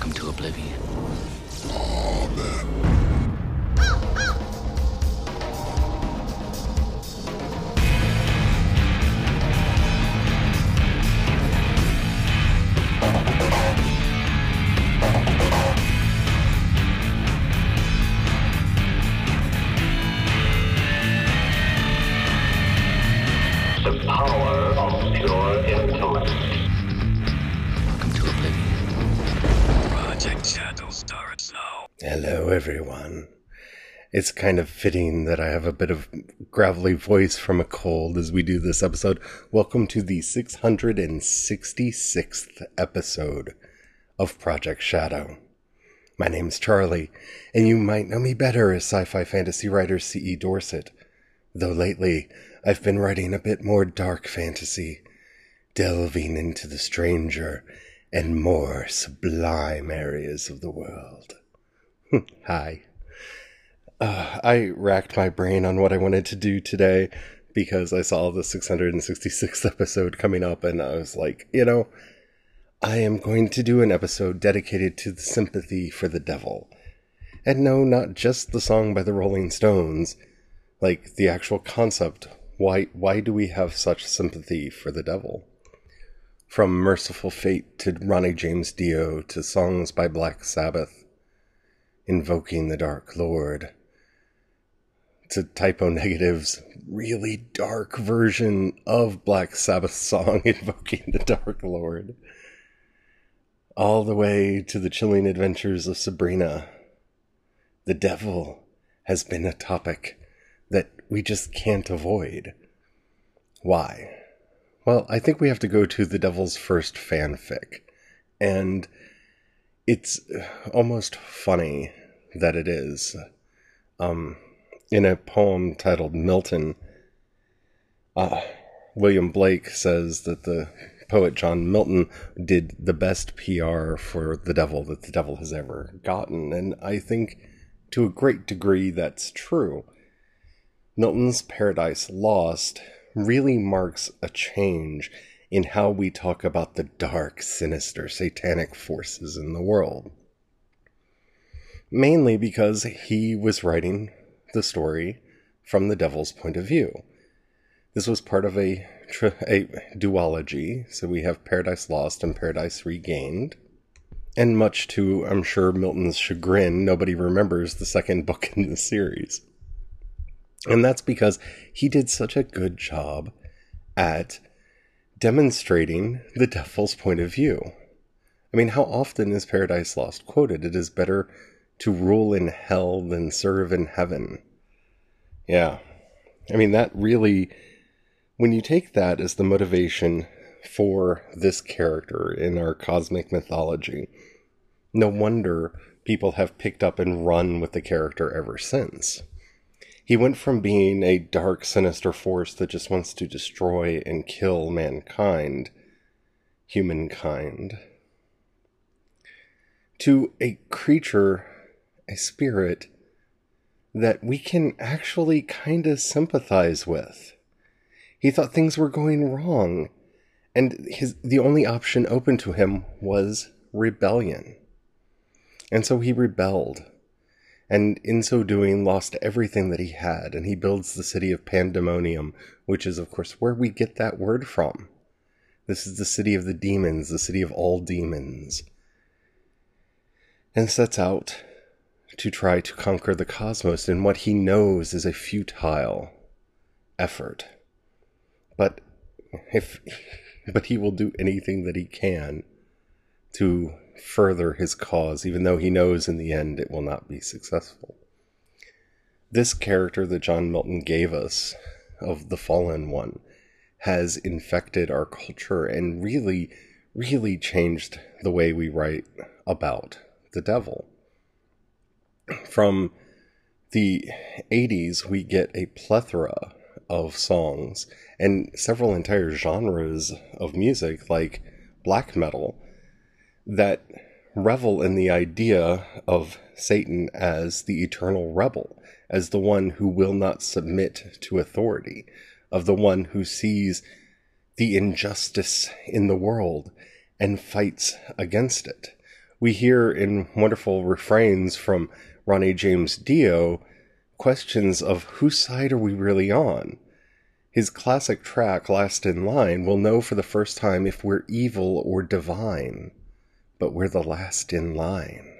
Welcome to Oblivion. The power of pure intellect. Welcome to Oblivion. Project Shadow starts now. Hello, everyone. It's kind of fitting that I have a bit of gravelly voice from a cold as we do this episode. Welcome to the 666th episode of Project Shadow. My name's Charlie, and you might know me better as sci-fi fantasy writer C.E. Dorset, though lately I've been writing a bit more dark fantasy, delving into the stranger and more sublime areas of the world. Hi. I racked my brain on what I wanted to do today because I saw the 666th episode coming up, and I was like, I am going to do an episode dedicated to the sympathy for the devil. And no, not just the song by the Rolling Stones, like the actual concept. Why do we have such sympathy for the devil? From Merciful Fate to Ronnie James Dio to songs by Black Sabbath, invoking the Dark Lord, to Typo Negative's really dark version of Black Sabbath's song invoking the Dark Lord, all the way to the chilling adventures of Sabrina. The devil has been a topic that we just can't avoid. Why? Well, I think we have to go to the devil's first fanfic, and it's almost funny that it is. In a poem titled Milton, William Blake says that the poet John Milton did the best PR for the devil that the devil has ever gotten, and I think to a great degree that's true. Milton's Paradise Lost really marks a change in how we talk about the dark, sinister, satanic forces in the world. Mainly because he was writing the story from the devil's point of view. This was part of a duology, so we have Paradise Lost and Paradise Regained. And much to, I'm sure, Milton's chagrin, nobody remembers the second book in the series. And that's because he did such a good job at demonstrating the devil's point of view. I mean, how often is Paradise Lost quoted? It is better to rule in hell than serve in heaven. Yeah. I mean, that really, when you take that as the motivation for this character in our cosmic mythology, no wonder people have picked up and run with the character ever since. He went from being a dark, sinister force that just wants to destroy and kill mankind, humankind, to a creature, a spirit, that we can actually kind of sympathize with. He thought things were going wrong, and the only option open to him was rebellion. And so he rebelled. And in so doing, lost everything that he had, and he builds the city of Pandemonium, which is, of course, where we get that word from. This is the city of the demons, the city of all demons. And sets out to try to conquer the cosmos in what he knows is a futile effort. But he will do anything that he can to further his cause, even though he knows in the end it will not be successful. This character that John Milton gave us of the Fallen One has infected our culture and really, really changed the way we write about the devil. From the 80s, we get a plethora of songs and several entire genres of music, like black metal, that revel in the idea of Satan as the eternal rebel, as the one who will not submit to authority, of the one who sees the injustice in the world and fights against it, We hear in wonderful refrains from Ronnie James Dio questions of whose side are we really on? His classic track, Last in Line, will know for the first time if we're evil or divine, but we're the last in line.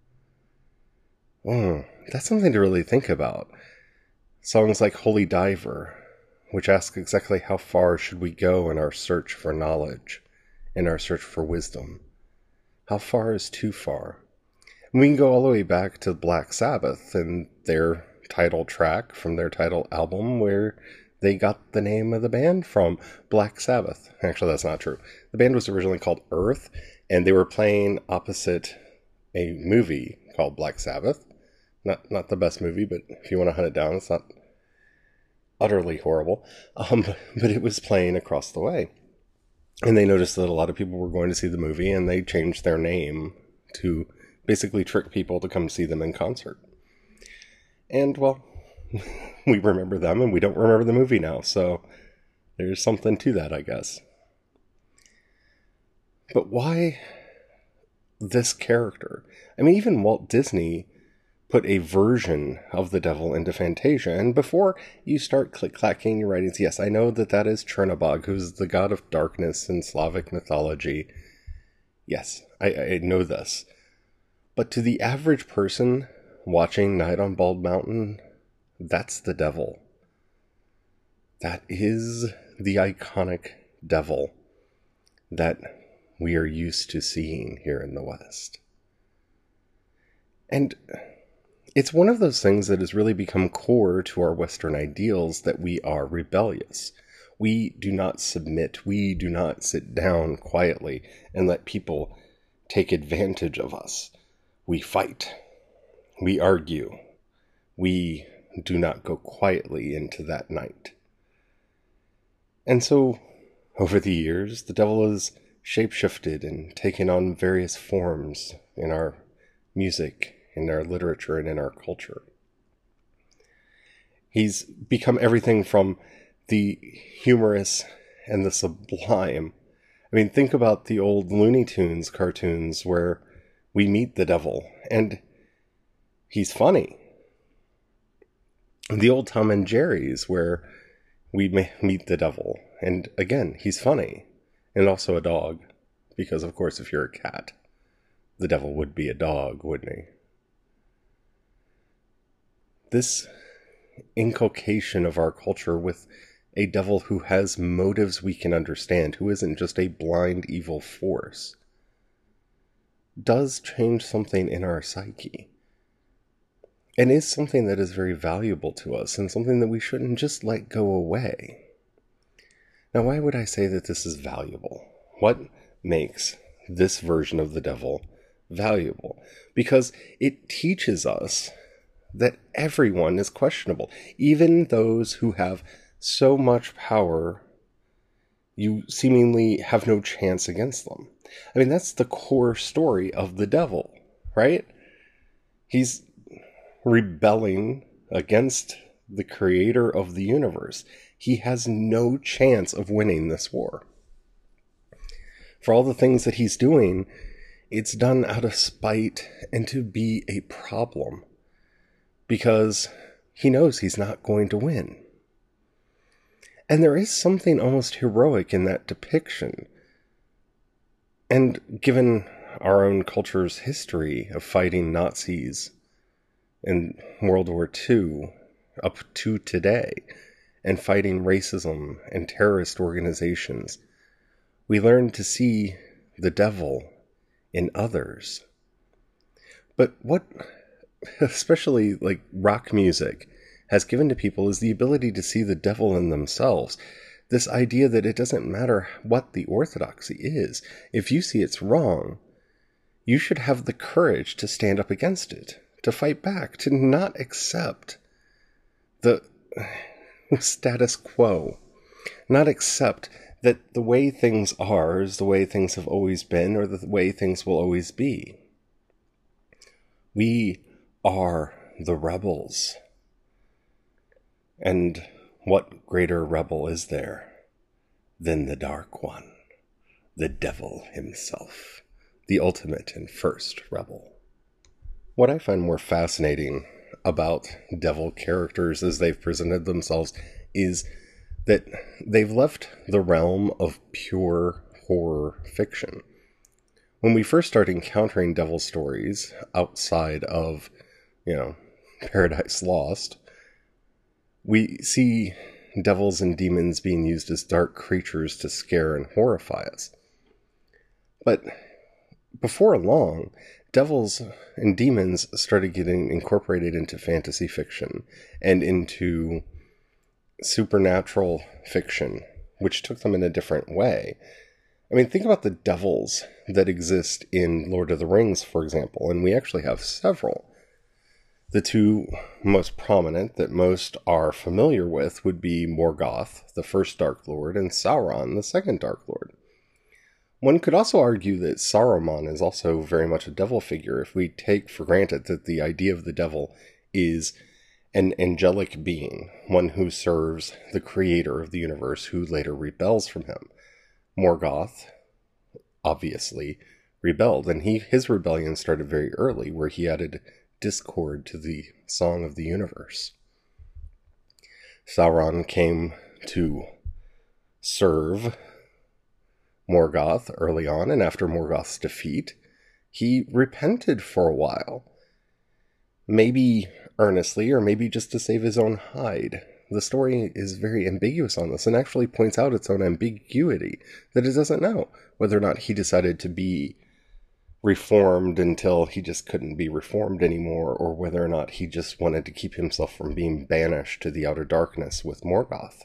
That's something to really think about. Songs like Holy Diver, which ask exactly how far should we go in our search for knowledge, in our search for wisdom. How far is too far? And we can go all the way back to Black Sabbath and their title track from their title album, where they got the name of the band from, Black Sabbath. Actually, that's not true. The band was originally called Earth, and they were playing opposite a movie called Black Sabbath. Not the best movie, but if you want to hunt it down, it's not utterly horrible. But it was playing across the way. And they noticed that a lot of people were going to see the movie, and they changed their name to basically trick people to come see them in concert. And, well, we remember them, and we don't remember the movie now, so there's something to that, I guess. But why this character? I mean, even Walt Disney put a version of the devil into Fantasia, and before you start click-clacking your writings, yes, I know that is Chernobog, who's the god of darkness in Slavic mythology. Yes, I know this. But to the average person watching Night on Bald Mountain, that's the devil. That is the iconic devil that we are used to seeing here in the West. And it's one of those things that has really become core to our Western ideals, that we are rebellious. We do not submit. We do not sit down quietly and let people take advantage of us. We fight. We argue. We do not go quietly into that night. And so, over the years, the devil has shapeshifted and taken on various forms in our music, in our literature, and in our culture. He's become everything from the humorous and the sublime. I mean, think about the old Looney Tunes cartoons where we meet the devil, and he's funny. The old Tom and Jerry's where we meet the devil, and again, he's funny, and also a dog, because of course if you're a cat, the devil would be a dog, wouldn't he? This inculcation of our culture with a devil who has motives we can understand, who isn't just a blind evil force, does change something in our psyche. And is something that is very valuable to us, and something that we shouldn't just let go away. Now, why would I say that this is valuable? What makes this version of the devil valuable? Because it teaches us that everyone is questionable. Even those who have so much power, you seemingly have no chance against them. I mean, that's the core story of the devil, right? He's rebelling against the creator of the universe. He has no chance of winning this war. For all the things that he's doing, it's done out of spite and to be a problem, because he knows he's not going to win. And there is something almost heroic in that depiction. And given our own culture's history of fighting Nazis in World War II up to today, and fighting racism and terrorist organizations, we learn to see the devil in others. But what, especially like rock music, has given to people is the ability to see the devil in themselves. This idea that it doesn't matter what the orthodoxy is. If you see it's wrong, you should have the courage to stand up against it, to fight back, to not accept the status quo, not accept that the way things are is the way things have always been, or the way things will always be. We are the rebels. And what greater rebel is there than the Dark One, the devil himself, the ultimate and first rebel. What I find more fascinating about devil characters as they've presented themselves is that they've left the realm of pure horror fiction. When we first start encountering devil stories outside of, Paradise Lost, we see devils and demons being used as dark creatures to scare and horrify us. But before long, devils and demons started getting incorporated into fantasy fiction and into supernatural fiction, which took them in a different way. I mean, think about the devils that exist in Lord of the Rings, for example, and we actually have several. The two most prominent that most are familiar with would be Morgoth, the first Dark Lord, and Sauron, the second Dark Lord. One could also argue that Saruman is also very much a devil figure if we take for granted that the idea of the devil is an angelic being, one who serves the creator of the universe who later rebels from him. Morgoth, obviously, rebelled, and his rebellion started very early, where he added discord to the song of the universe. Sauron came to serve Morgoth early on, and after Morgoth's defeat, he repented for a while. Maybe earnestly, or maybe just to save his own hide. The story is very ambiguous on this, and actually points out its own ambiguity, that it doesn't know whether or not he decided to be reformed until he just couldn't be reformed anymore, or whether or not he just wanted to keep himself from being banished to the outer darkness with Morgoth.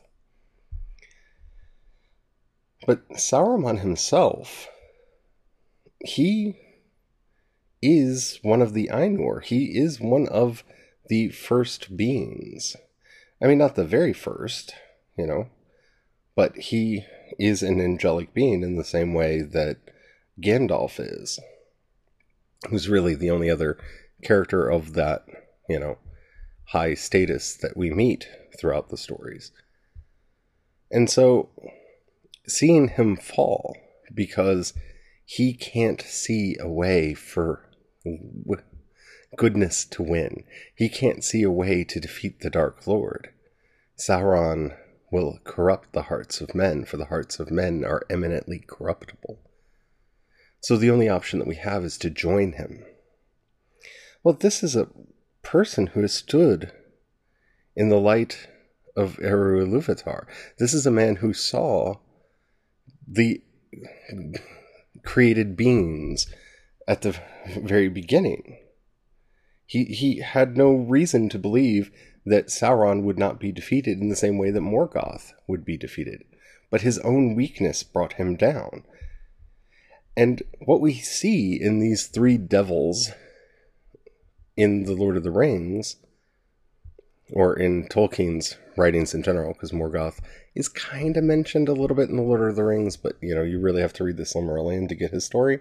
But Saruman himself, he is one of the Ainur. He is one of the first beings. I mean, not the very first, but he is an angelic being in the same way that Gandalf is, who's really the only other character of that, high status that we meet throughout the stories. And so, seeing him fall because he can't see a way for goodness to win. He can't see a way to defeat the Dark Lord. Sauron will corrupt the hearts of men, for the hearts of men are eminently corruptible. So the only option that we have is to join him. Well, this is a person who has stood in the light of Eru Ilúvatar. This is a man who saw the created beings at the very beginning. He had no reason to believe that Sauron would not be defeated in the same way that Morgoth would be defeated. But his own weakness brought him down. And what we see in these three devils in The Lord of the Rings, or in Tolkien's writings in general, because Morgoth is kind of mentioned a little bit in The Lord of the Rings, but, you really have to read the Silmarillion to get his story,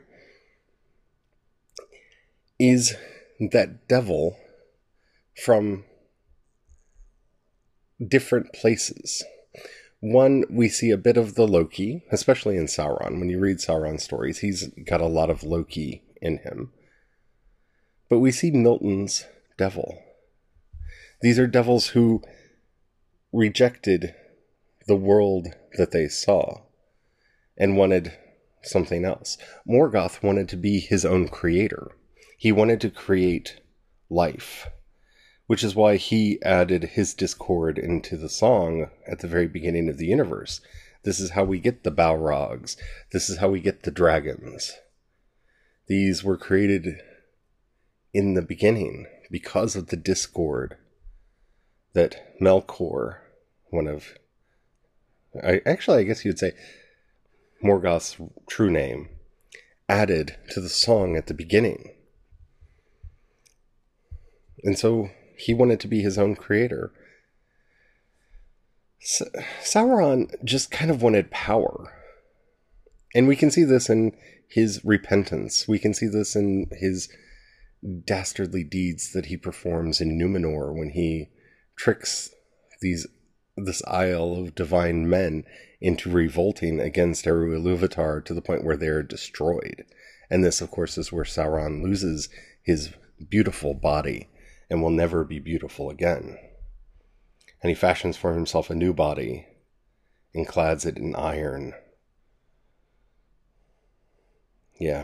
is that devil from different places. One, we see a bit of the Loki, especially in Sauron. When you read Sauron's stories, he's got a lot of Loki in him. But we see Milton's devil. These are devils who rejected the world that they saw and wanted something else. Morgoth wanted to be his own creator. He wanted to create life, which is why he added his discord into the song at the very beginning of the universe. This is how we get the Balrogs. This is how we get the dragons. These were created in the beginning because of the discord that Melkor, I guess you'd say Morgoth's true name, added to the song at the beginning. And so he wanted to be his own creator. Sauron just kind of wanted power. And we can see this in his repentance. We can see this in his dastardly deeds that he performs in Numenor when he tricks this isle of divine men into revolting against Eru Ilúvatar to the point where they're destroyed. And this, of course, is where Sauron loses his beautiful body and will never be beautiful again. And he fashions for himself a new body and clads it in iron. Yeah.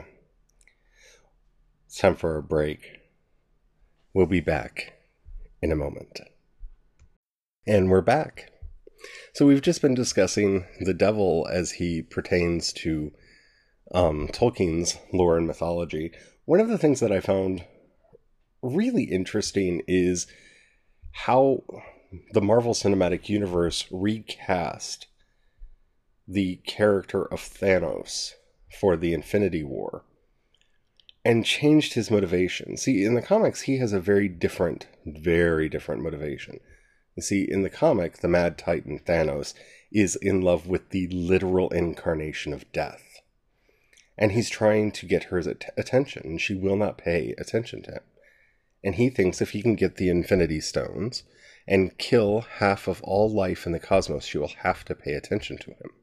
It's time for a break. We'll be back in a moment. And we're back. So we've just been discussing the devil as he pertains to Tolkien's lore and mythology. One of the things that I found really interesting is how the Marvel Cinematic Universe recast the character of Thanos for the Infinity War and changed his motivation. See, in the comics, he has a very different motivation. You see, in the comic, the Mad Titan Thanos is in love with the literal incarnation of death. And he's trying to get her attention, and she will not pay attention to him. And he thinks if he can get the Infinity Stones and kill half of all life in the cosmos, she will have to pay attention to him.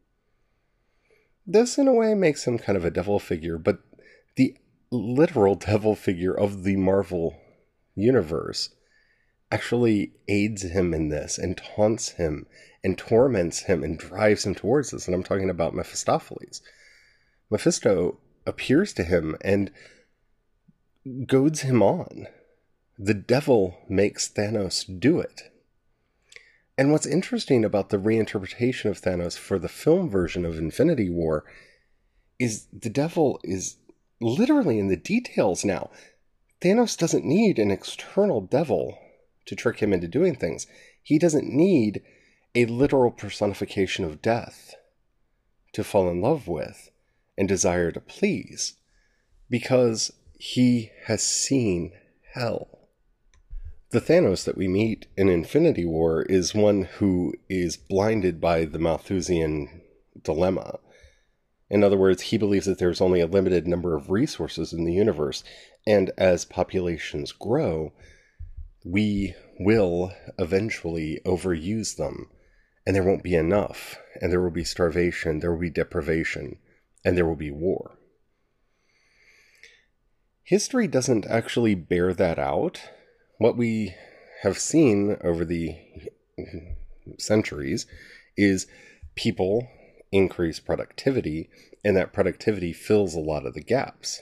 This, in a way, makes him kind of a devil figure, but the literal devil figure of the Marvel universe actually aids him in this and taunts him and torments him and drives him towards this. And I'm talking about Mephistopheles. Mephisto appears to him and goads him on. The devil makes Thanos do it. And what's interesting about the reinterpretation of Thanos for the film version of Infinity War is the devil is literally in the details now. Thanos doesn't need an external devil to trick him into doing things. He doesn't need a literal personification of death to fall in love with and desire to please, because he has seen hell. The Thanos that we meet in Infinity War is one who is blinded by the Malthusian dilemma. In other words, he believes that there's only a limited number of resources in the universe, and as populations grow, we will eventually overuse them, and there won't be enough, and there will be starvation, there will be deprivation, and there will be war. History doesn't actually bear that out. What we have seen over the centuries is people increase productivity, and that productivity fills a lot of the gaps.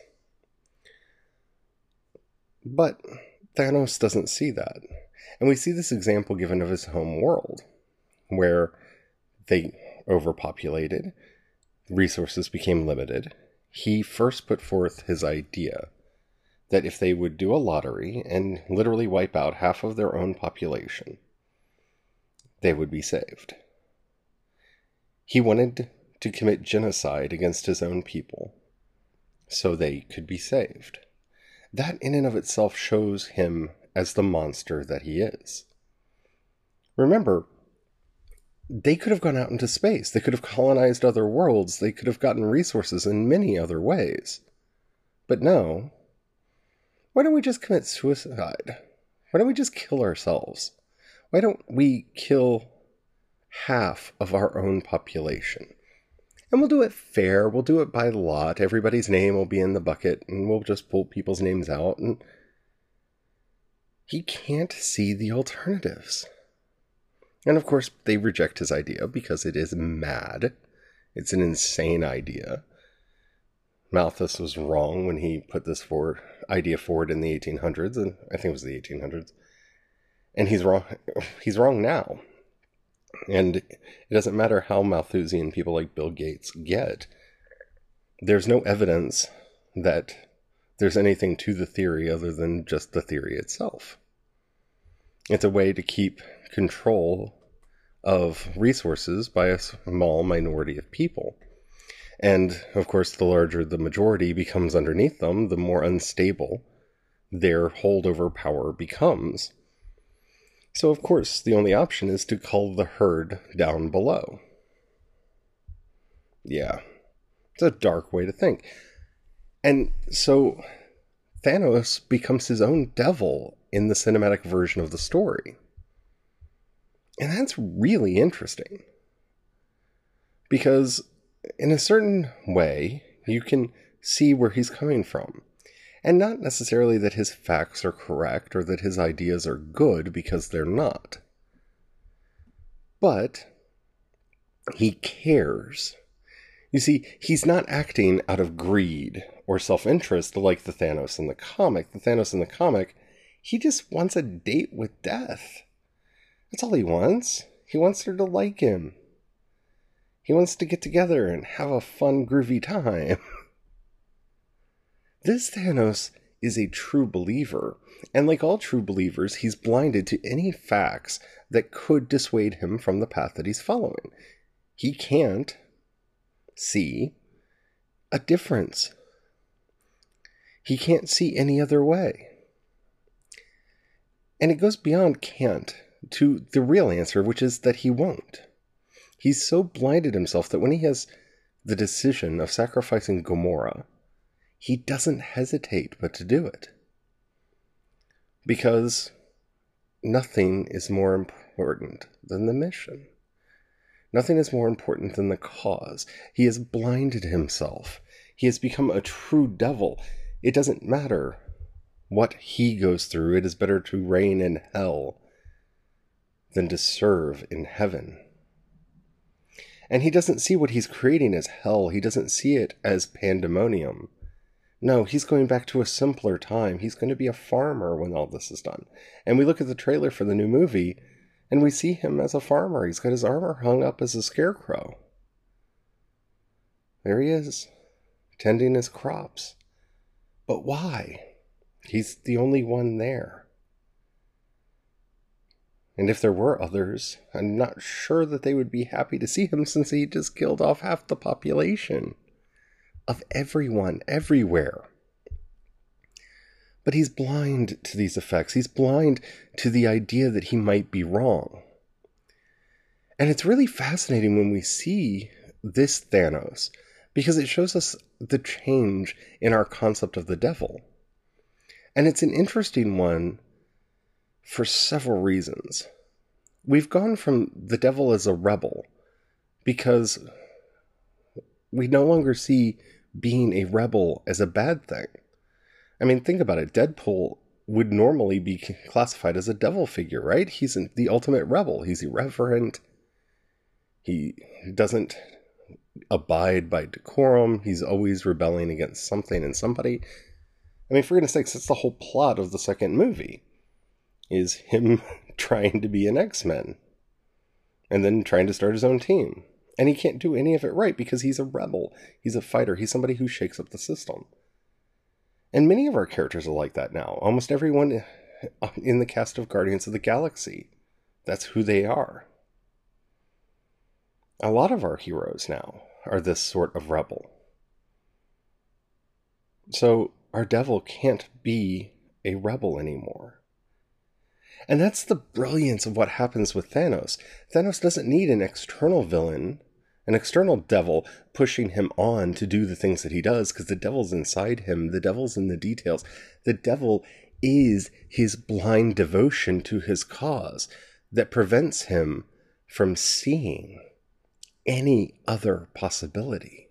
But Thanos doesn't see that. And we see this example given of his home world, where they overpopulated, resources became limited. He first put forth his idea that if they would do a lottery and literally wipe out half of their own population, they would be saved. He wanted to commit genocide against his own people so they could be saved. That in and of itself shows him as the monster that he is. Remember, they could have gone out into space. They could have colonized other worlds. They could have gotten resources in many other ways. But no. Why don't we just commit suicide? Why don't we just kill ourselves? Why don't we kill half of our own population? And we'll do it fair. We'll do it by lot. Everybody's name will be in the bucket, and we'll just pull people's names out. And he can't see the alternatives. And of course, they reject his idea because it is mad. It's an insane idea. Malthus was wrong when he put this idea forward in the 1800s, and I think it was the 1800s. And he's wrong. He's wrong now. And it doesn't matter how Malthusian people like Bill Gates get. There's no evidence that there's anything to the theory other than just the theory itself. It's a way to keep control of resources by a small minority of people. And, of course, the larger the majority becomes underneath them, the more unstable their holdover power becomes. So, of course, the only option is to cull the herd down below. Yeah, it's a dark way to think. And so Thanos becomes his own devil in the cinematic version of the story. And that's really interesting. Because in a certain way, you can see where he's coming from. And not necessarily that his facts are correct or that his ideas are good, because they're not. But he cares. You see, he's not acting out of greed or self-interest like the Thanos in the comic. The Thanos in the comic, he just wants a date with death. That's all he wants. He wants her to like him. He wants to get together and have a fun, groovy time. This Thanos is a true believer, and like all true believers, he's blinded to any facts that could dissuade him from the path that he's following. He can't see a difference. He can't see any other way. And it goes beyond can't to the real answer, which is that he won't. He's so blinded himself that when he has the decision of sacrificing Gamora, he doesn't hesitate but to do it. Because nothing is more important than the mission. Nothing is more important than the cause. He has blinded himself. He has become a true devil. It doesn't matter what he goes through. It is better to reign in hell than to serve in heaven. And he doesn't see what he's creating as hell. He doesn't see it as pandemonium. No, he's going back to a simpler time. He's going to be a farmer when all this is done. And we look at the trailer for the new movie, and we see him as a farmer. He's got his armor hung up as a scarecrow. There he is, tending his crops. But why? He's the only one there. And if there were others, I'm not sure that they would be happy to see him, since he just killed off half the population of everyone, everywhere. But he's blind to these effects. He's blind to the idea that he might be wrong. And it's really fascinating when we see this Thanos, because it shows us the change in our concept of the devil. And it's an interesting one for several reasons. We've gone from the devil as a rebel because we no longer see being a rebel as a bad thing. I mean, think about it. Deadpool would normally be classified as a devil figure, right? He's the ultimate rebel. He's irreverent. He doesn't abide by decorum. He's always rebelling against something and somebody. I mean, for goodness sakes, that's the whole plot of the second movie, is him trying to be an X-Men and then trying to start his own team. And he can't do any of it right because he's a rebel. He's a fighter. He's somebody who shakes up the system. And many of our characters are like that now. Almost everyone in the cast of Guardians of the Galaxy, that's who they are. A lot of our heroes now are this sort of rebel. So our devil can't be a rebel anymore. And that's the brilliance of what happens with Thanos. Thanos doesn't need an external villain, an external devil, pushing him on to do the things that he does, because the devil's inside him. The devil's in the details. The devil is his blind devotion to his cause that prevents him from seeing any other possibility.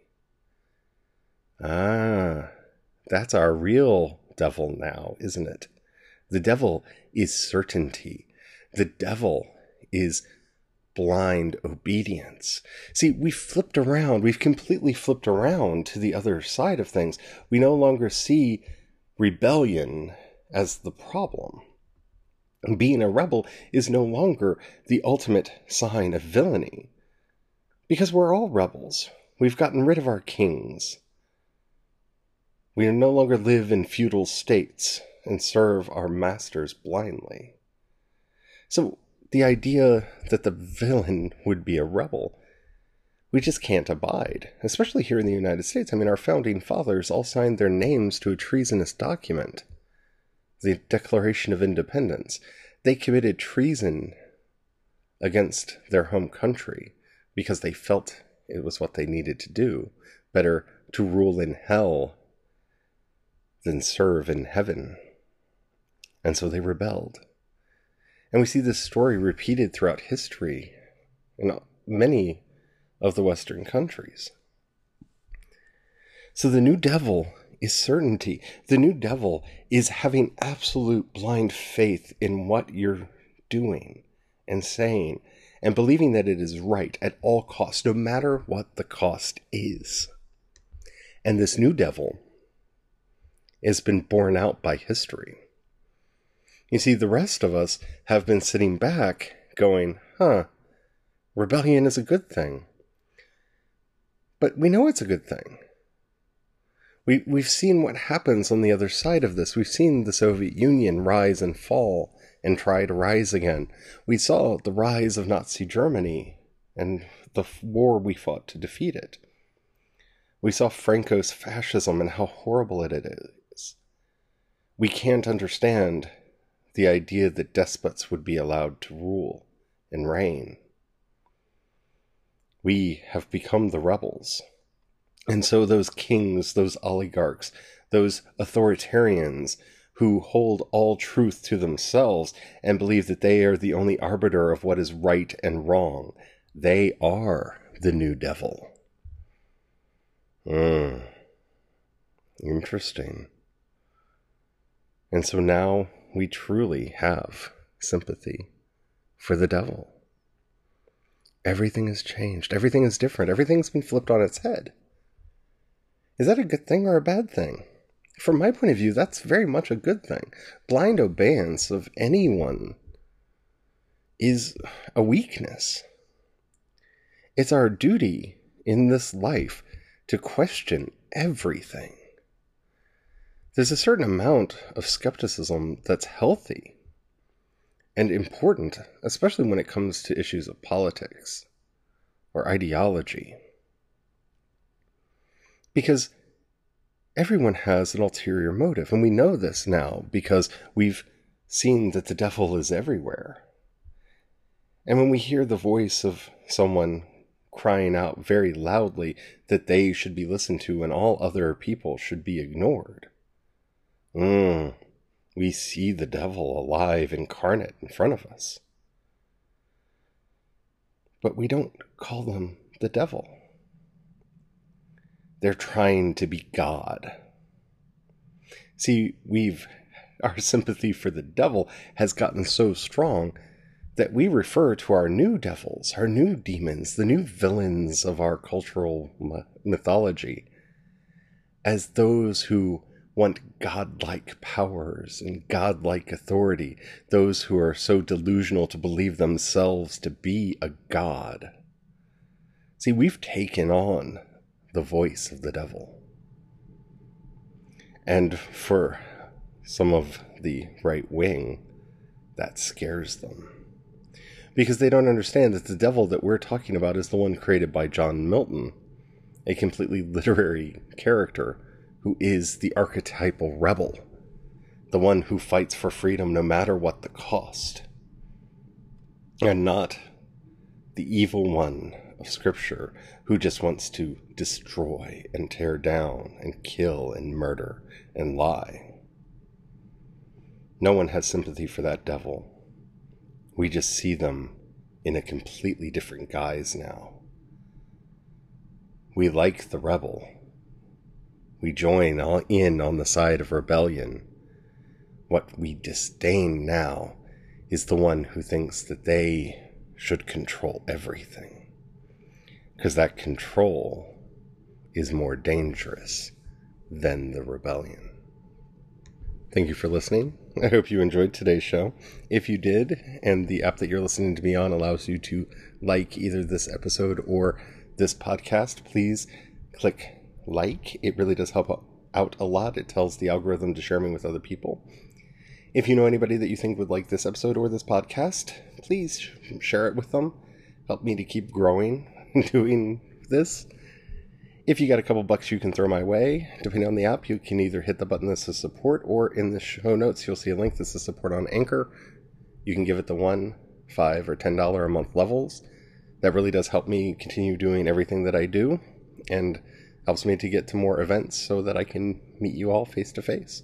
That's our real devil now, isn't it? The devil is certainty. The devil is blind obedience. See, we've completely flipped around to the other side of things. We no longer see rebellion as the problem. Being a rebel is no longer the ultimate sign of villainy, because we're all rebels. We've gotten rid of our kings. We no longer live in feudal states and serve our masters blindly. So the idea that the villain would be a rebel, we just can't abide, especially here in the United States. I mean, our founding fathers all signed their names to a treasonous document, the Declaration of Independence. They committed treason against their home country because they felt it was what they needed to do. Better to rule in hell than serve in heaven. And so they rebelled. And we see this story repeated throughout history in many of the Western countries. So the new devil is certainty. The new devil is having absolute blind faith in what you're doing and saying, and believing that it is right at all costs, no matter what the cost is. And this new devil has been borne out by history. You see, the rest of us have been sitting back going, rebellion is a good thing. But we know it's a good thing. We've seen what happens on the other side of this. We've seen the Soviet Union rise and fall and try to rise again. We saw the rise of Nazi Germany and the war we fought to defeat it. We saw Franco's fascism and how horrible it is. We can't understand the idea that despots would be allowed to rule and reign. We have become the rebels. And so those kings, those oligarchs, those authoritarians who hold all truth to themselves and believe that they are the only arbiter of what is right and wrong, they are the new devil. Interesting. And so now we truly have sympathy for the devil. Everything has changed. Everything is different. Everything's been flipped on its head. Is that a good thing or a bad thing? From my point of view, that's very much a good thing. Blind obedience of anyone is a weakness. It's our duty in this life to question everything. There's a certain amount of skepticism that's healthy and important, especially when it comes to issues of politics or ideology. Because everyone has an ulterior motive, and we know this now because we've seen that the devil is everywhere. And when we hear the voice of someone crying out very loudly that they should be listened to and all other people should be ignored, we see the devil alive, incarnate in front of us. But we don't call them the devil. They're trying to be God. See, our sympathy for the devil has gotten so strong that we refer to our new devils, our new demons, the new villains of our cultural mythology as those who want godlike powers and godlike authority, those who are so delusional to believe themselves to be a god. See, we've taken on the voice of the devil. And for some of the right wing, that scares them. Because they don't understand that the devil that we're talking about is the one created by John Milton, a completely literary character who is the archetypal rebel, the one who fights for freedom no matter what the cost, and not the evil one of Scripture who just wants to destroy and tear down and kill and murder and lie. No one has sympathy for that devil. We just see them in a completely different guise now. We like the rebel. We join in on the side of rebellion. What we disdain now is the one who thinks that they should control everything. Because that control is more dangerous than the rebellion. Thank you for listening. I hope you enjoyed today's show. If you did, and the app that you're listening to me on allows you to like either this episode or this podcast, please click like. It really does help out a lot. It tells the algorithm to share me with other people. If you know anybody that you think would like this episode or this podcast, please share it with them. Help me to keep growing and doing this. If you got a couple bucks you can throw my way, depending on the app, you can either hit the button that says support, or in the show notes you'll see a link that says support on Anchor. You can give it the $1, $5, or $10 a month levels. That really does help me continue doing everything that I do, and helps me to get to more events so that I can meet you all face to face.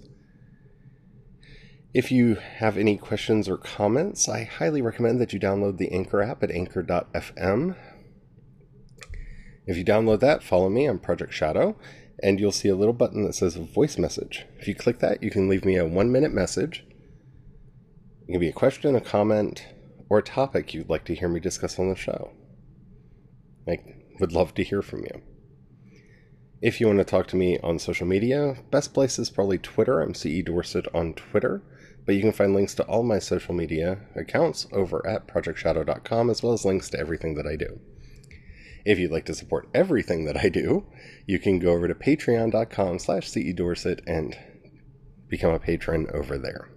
If you have any questions or comments, I highly recommend that you download the Anchor app at anchor.fm. If you download that, follow me on Project Shadow, and you'll see a little button that says voice message. If you click that, you can leave me a 1-minute message. It can be a question, a comment, or a topic you'd like to hear me discuss on the show. I would love to hear from you. If you want to talk to me on social media, best place is probably Twitter. I'm CE Dorset on Twitter, but you can find links to all my social media accounts over at projectshadow.com, as well as links to everything that I do. If you'd like to support everything that I do, you can go over to patreon.com/CE Dorset and become a patron over there.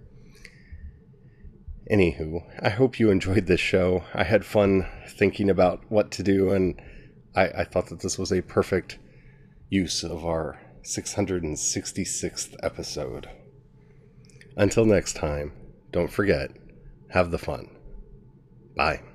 Anywho, I hope you enjoyed this show. I had fun thinking about what to do, and I thought that this was a perfect use of our 666th episode. Until next time, don't forget, have the fun. Bye.